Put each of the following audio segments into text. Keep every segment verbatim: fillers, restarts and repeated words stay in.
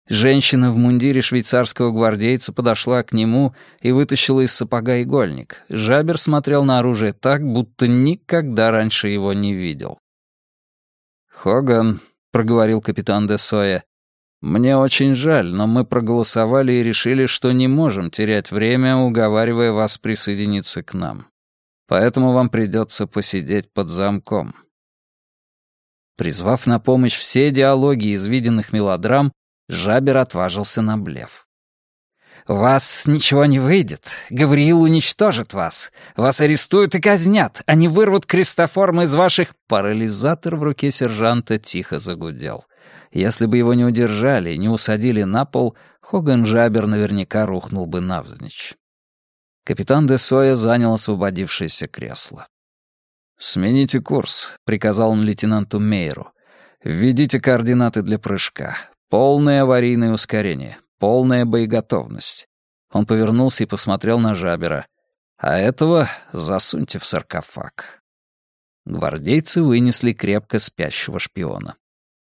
Женщина в мундире швейцарского гвардейца подошла к нему и вытащила из сапога игольник. Жабер смотрел на оружие так, будто никогда раньше его не видел. «Хоган», — проговорил капитан де Соя, — «мне очень жаль, но мы проголосовали и решили, что не можем терять время, уговаривая вас присоединиться к нам. Поэтому вам придется посидеть под замком». Призвав на помощь все диалоги из виденных мелодрам, Жабер отважился на блеф. «У вас ничего не выйдет. Гавриил уничтожит вас. Вас арестуют и казнят. Они вырвут крестоформ из ваших...» Парализатор в руке сержанта тихо загудел. Если бы его не удержали и не усадили на пол, Хоган Жабер наверняка рухнул бы навзничь. Капитан де Соя занял освободившееся кресло. «Смените курс», — приказал он лейтенанту Мейеру. «Введите координаты для прыжка. Полное аварийное ускорение, полная боеготовность». Он повернулся и посмотрел на Жабера. «А этого засуньте в саркофаг». Гвардейцы вынесли крепко спящего шпиона.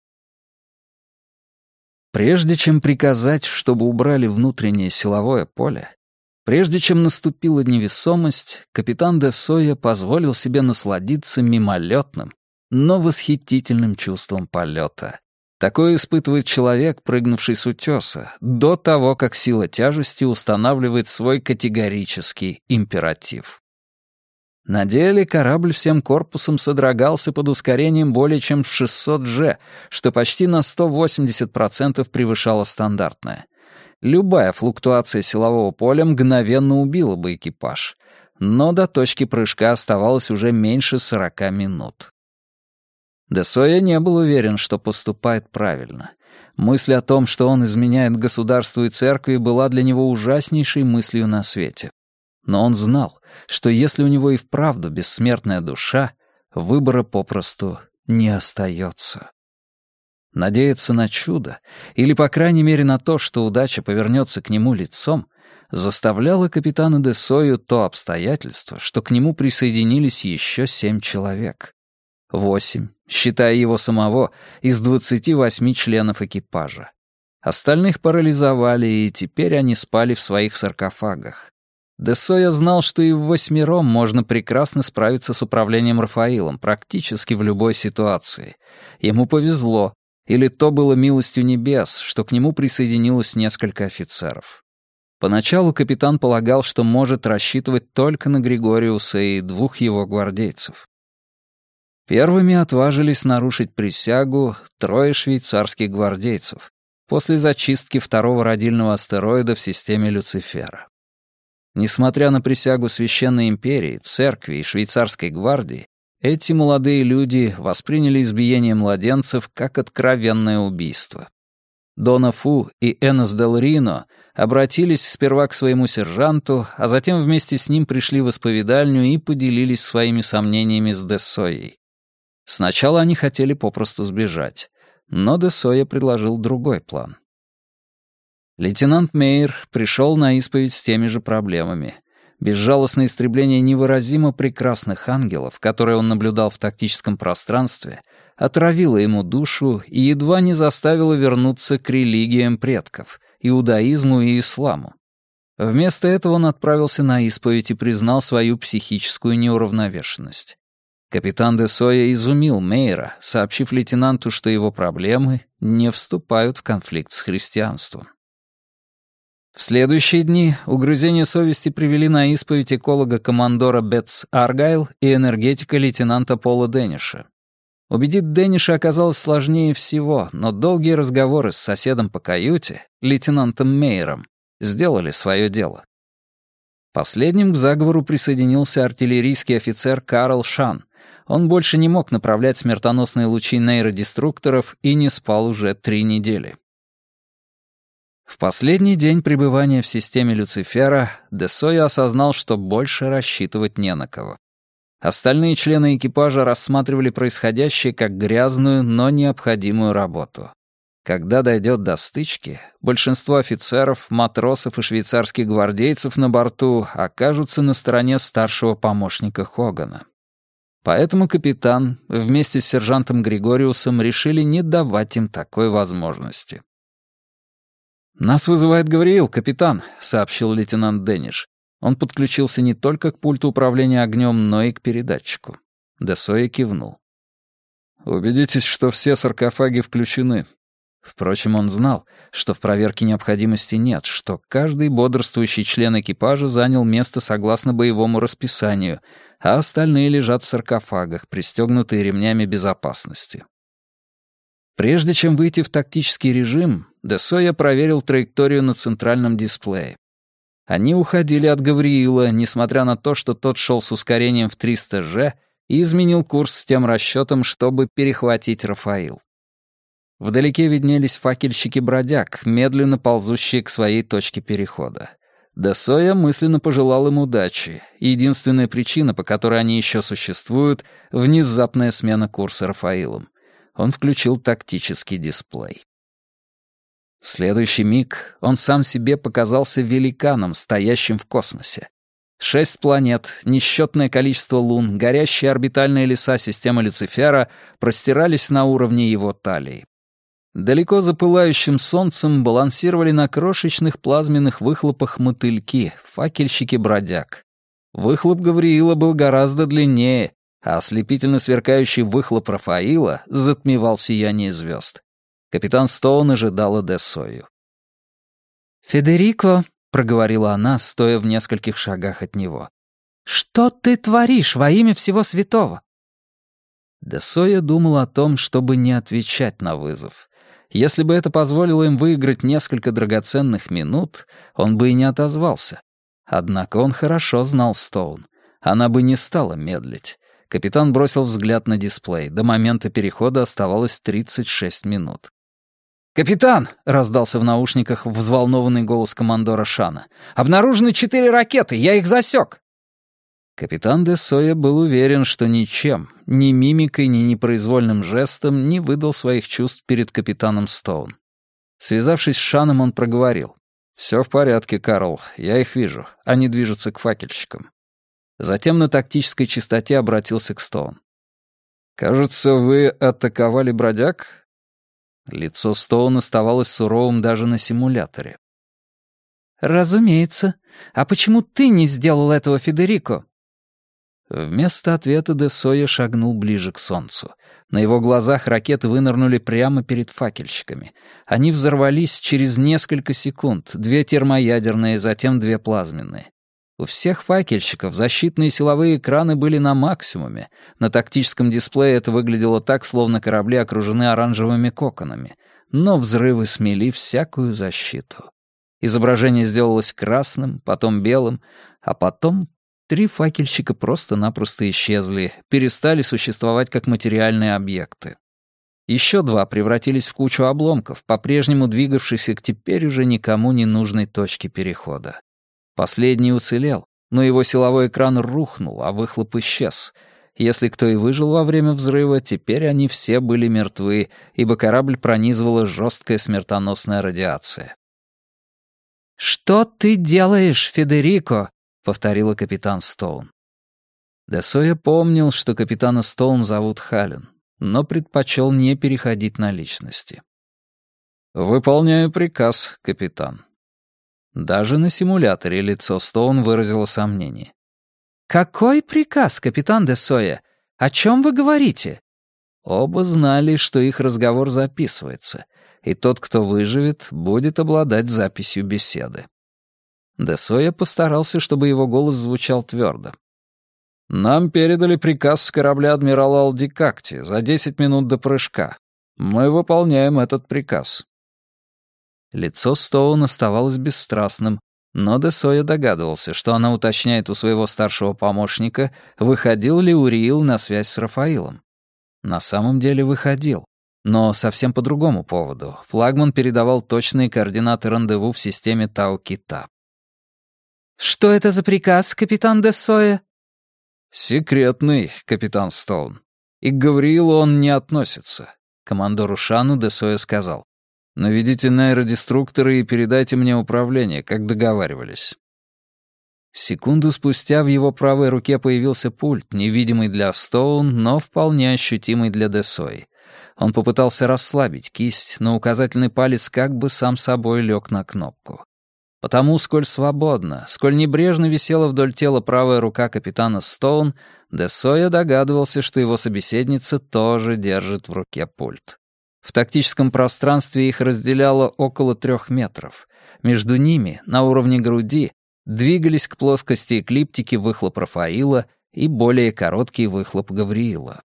Прежде чем приказать, чтобы убрали внутреннее силовое поле, прежде чем наступила невесомость, капитан де Соя позволил себе насладиться мимолетным, но восхитительным чувством полета. Такое испытывает человек, прыгнувший с утеса, до того, как сила тяжести устанавливает свой категорический императив. На деле корабль всем корпусом содрогался под ускорением более чем в шестьсот джи, что почти на сто восемьдесят процентов превышало стандартное. Любая флуктуация силового поля мгновенно убила бы экипаж, но до точки прыжка оставалось уже меньше сорока минут. Де Соя не был уверен, что поступает правильно. Мысль о том, что он изменяет государству и церкви, была для него ужаснейшей мыслью на свете. Но он знал, что если у него и вправду бессмертная душа, выбора попросту не остается. Надеяться на чудо, или, по крайней мере, на то, что удача повернется к нему лицом, заставляло капитана де Сою то обстоятельство, что к нему присоединились еще семь человек. Восемь, считая его самого, из двадцати восьми членов экипажа. Остальных парализовали, и теперь они спали в своих саркофагах. Де Соя знал, что и в восьмером можно прекрасно справиться с управлением Рафаилом практически в любой ситуации. Ему повезло, или то было милостью небес, что к нему присоединилось несколько офицеров. Поначалу капитан полагал, что может рассчитывать только на Григориуса и двух его гвардейцев. Первыми отважились нарушить присягу трое швейцарских гвардейцев после зачистки второго родильного астероида в системе Люцифера. Несмотря на присягу Священной империи, церкви и швейцарской гвардии, эти молодые люди восприняли избиение младенцев как откровенное убийство. Дона Фу и Энос Дель Рино обратились сперва к своему сержанту, а затем вместе с ним пришли в исповедальню и поделились своими сомнениями с де Сойей. Сначала они хотели попросту сбежать, но де Соя предложил другой план. Лейтенант Мейер пришел на исповедь с теми же проблемами. Безжалостное истребление невыразимо прекрасных ангелов, которые он наблюдал в тактическом пространстве, отравило ему душу и едва не заставило вернуться к религиям предков, иудаизму и исламу. Вместо этого он отправился на исповедь и признал свою психическую неуравновешенность. Капитан де Соя изумил Мейера, сообщив лейтенанту, что его проблемы не вступают в конфликт с христианством. В следующие дни угрызения совести привели на исповедь эколога-командора Бетс Аргайл и энергетика лейтенанта Пола Дэниша. Убедить Дэниша оказалось сложнее всего, но долгие разговоры с соседом по каюте, лейтенантом Мейером, сделали свое дело. Последним к заговору присоединился артиллерийский офицер Карл Шан. Он больше не мог направлять смертоносные лучи нейродеструкторов и не спал уже три недели. В последний день пребывания в системе Люцифера де Сойя осознал, что больше рассчитывать не на кого. Остальные члены экипажа рассматривали происходящее как грязную, но необходимую работу. Когда дойдет до стычки, большинство офицеров, матросов и швейцарских гвардейцев на борту окажутся на стороне старшего помощника Хогана. Поэтому капитан вместе с сержантом Григориусом решили не давать им такой возможности. «Нас вызывает Гавриил, капитан», — сообщил лейтенант Дэниш. Он подключился не только к пульту управления огнем, но и к передатчику. де Сойя кивнул. «Убедитесь, что все саркофаги включены». Впрочем, он знал, что в проверке необходимости нет, что каждый бодрствующий член экипажа занял место согласно боевому расписанию, а остальные лежат в саркофагах, пристегнутые ремнями безопасности. Прежде чем выйти в тактический режим, де Сойя проверил траекторию на центральном дисплее. Они уходили от Гавриила, несмотря на то, что тот шел с ускорением в триста же и изменил курс с тем расчетом, чтобы перехватить Рафаил. Вдалеке виднелись факельщики-бродяг, медленно ползущие к своей точке перехода. Де Сойя мысленно пожелал им удачи. Единственная причина, по которой они еще существуют — внезапная смена курса Рафаилом. Он включил тактический дисплей. В следующий миг он сам себе показался великаном, стоящим в космосе. Шесть планет, несчетное количество лун, горящие орбитальные леса системы Люцифера простирались на уровне его талии. Далеко за пылающим солнцем балансировали на крошечных плазменных выхлопах мотыльки, факельщики-бродяг. Выхлоп Гавриила был гораздо длиннее, а ослепительно сверкающий выхлоп Рафаила затмевал сияние звезд. Капитан Стоун ожидала де Сойю. «Федерико», — проговорила она, стоя в нескольких шагах от него, — «что ты творишь во имя всего святого?» Де Сойя думал о том, чтобы не отвечать на вызов. Если бы это позволило им выиграть несколько драгоценных минут, он бы и не отозвался. Однако он хорошо знал Стоун. Она бы не стала медлить. Капитан бросил взгляд на дисплей. До момента перехода оставалось тридцать шесть минут. «Капитан!» — раздался в наушниках взволнованный голос командора Шана. «Обнаружены четыре ракеты! Я их засек!» Капитан де Сойя был уверен, что ничем, ни мимикой, ни непроизвольным жестом не выдал своих чувств перед капитаном Стоун. Связавшись с Шаном, он проговорил. «Все в порядке, Карл, я их вижу. Они движутся к факельщикам». Затем на тактической частоте обратился к Стоун. «Кажется, вы атаковали бродяг?» Лицо Стоун оставалось суровым даже на симуляторе. «Разумеется. А почему ты не сделал этого, Федерико?» Вместо ответа де Сойя шагнул ближе к солнцу. На его глазах ракеты вынырнули прямо перед факельщиками. Они взорвались через несколько секунд, две термоядерные, затем две плазменные. У всех факельщиков защитные силовые экраны были на максимуме. На тактическом дисплее это выглядело так, словно корабли окружены оранжевыми коконами. Но взрывы смели всякую защиту. Изображение сделалось красным, потом белым, а потом три факельщика просто-напросто исчезли, перестали существовать как материальные объекты. Еще два превратились в кучу обломков, по-прежнему двигавшихся к теперь уже никому не нужной точке перехода. Последний уцелел, но его силовой экран рухнул, а выхлоп исчез. Если кто и выжил во время взрыва, теперь они все были мертвы, ибо корабль пронизывала жесткая смертоносная радиация. «Что ты делаешь, Федерико?» — повторила капитан Стоун. Де Сойя помнил, что капитана Стоун зовут Хален, но предпочел не переходить на личности. «Выполняю приказ, капитан». Даже на симуляторе лицо Стоун выразило сомнение. «Какой приказ, капитан де Сойя? О чем вы говорите?» Оба знали, что их разговор записывается, и тот, кто выживет, будет обладать записью беседы. Де Сойя постарался, чтобы его голос звучал твердо. «Нам передали приказ с корабля адмирала Алдикакти за десять минут до прыжка. Мы выполняем этот приказ». Лицо Стоун оставалось бесстрастным, но де Сойя догадывался, что она уточняет у своего старшего помощника, выходил ли Уриил на связь с Рафаилом. На самом деле выходил, но совсем по другому поводу. Флагман передавал точные координаты рандеву в системе Тау-Кита. «Что это за приказ, капитан де Сойя?» «Секретный, капитан Стоун. И к Гавриилу он не относится», — командору Шану де Сойя сказал. «Наведите нейродеструкторы и передайте мне управление, как договаривались». Секунду спустя в его правой руке появился пульт, невидимый для Стоун, но вполне ощутимый для де Сойи. Он попытался расслабить кисть, но указательный палец как бы сам собой лег на кнопку. Потому, сколь свободно, сколь небрежно висела вдоль тела правая рука капитана Стоун, де Сойя догадывался, что его собеседница тоже держит в руке пульт. В тактическом пространстве их разделяло около трех метров. Между ними, на уровне груди, двигались к плоскости эклиптики выхлоп Рафаила и более короткий выхлоп Гавриила.